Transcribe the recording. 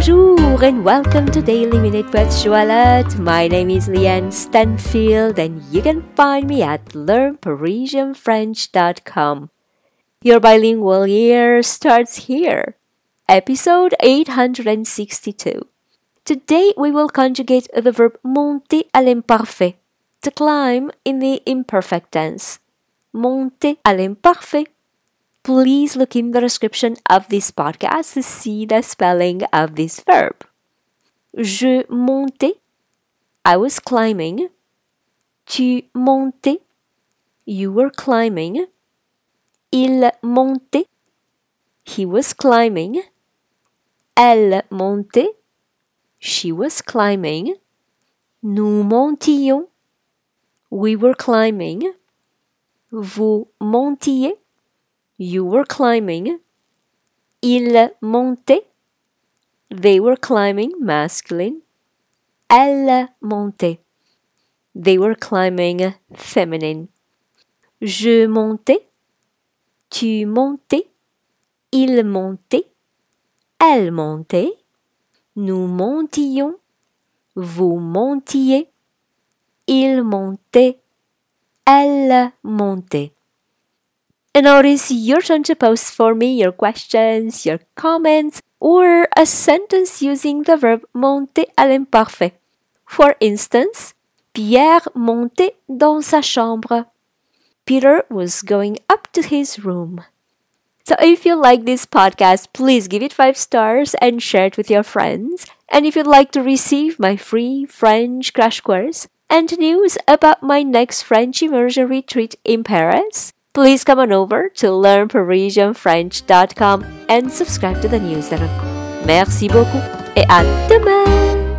Bonjour and welcome to Daily Minute with Joëlette. My name is Leanne Stanfield and you can find me at learnparisianfrench.com. Your bilingual year starts here. Episode 862. Today we will conjugate the verb monter à l'imparfait, to climb in the imperfect tense. Monter à l'imparfait. Please look in the description of this podcast to see the spelling of this verb. Je montais, I was climbing. Tu montais, you were climbing. Il montait, he was climbing. Elle montait, she was climbing. Nous montions, we were climbing. Vous montiez, you were climbing. Ils montaient, they were climbing, masculine. Elle montait, they were climbing, feminine. Je montais, tu montais, il montait, elle montait. Nous montions, vous montiez, il montait, elle montait. And now it is your turn to post for me your questions, your comments, or a sentence using the verb monter à l'imparfait. For instance, Pierre montait dans sa chambre. Peter was going up to his room. So if you like this podcast, please give it 5 stars and share it with your friends. And if you'd like to receive my free French crash course and news about my next French immersion retreat in Paris, please come on over to learnparisianfrench.com and subscribe to the newsletter. Merci beaucoup et à demain!